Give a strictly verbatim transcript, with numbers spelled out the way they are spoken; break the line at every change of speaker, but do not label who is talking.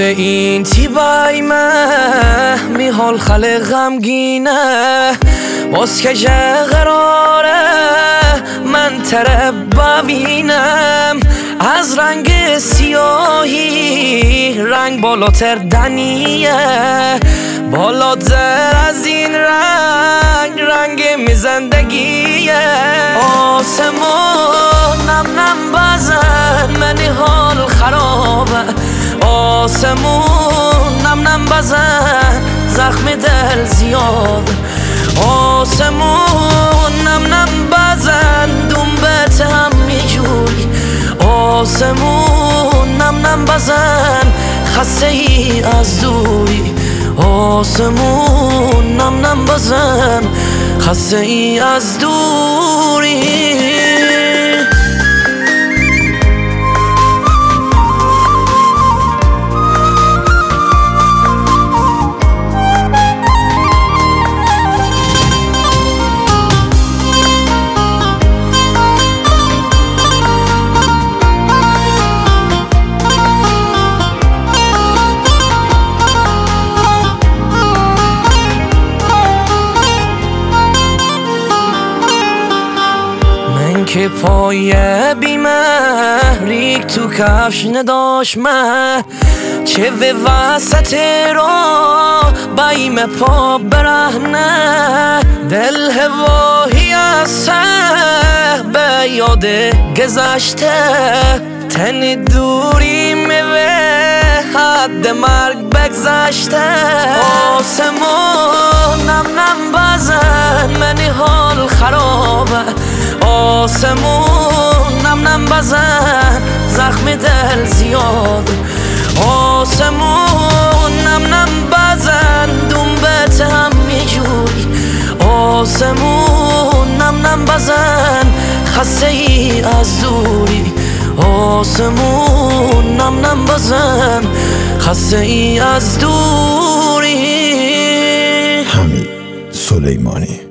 این تیبای من می حال خلق غمگینه باز که جه قراره من تره ببینم از رنگ سیاهی رنگ بالاتر دنیه بالاتر از این رنگ رنگ می زندگیه آسمون نم نم بزن منی حال خرابه آسمون نم نم بزن زخم دل زیاد آسمون نم نم بزن دنبت هم میجوی آسمون نم نم بزن خسته ای از دوری آسمون نم نم بزن خسته ای از دوری که پای بیمه ریک تو کفش نداشت من چه به وسط را بایم پا برهنه دل هواهی از به یاد گذشته تن دوری به حد مرگ بگذشته آسمون نم نم بزن منی حال خرابه آسمون نم نم بزن زخم دل زیاد آسمون نم نم بزن دنبت هم میجوی آسمون نم نم بزن خسته ای از دوری آسمون نم نم بزن خسته ای از دوری
حمید سلیمانی.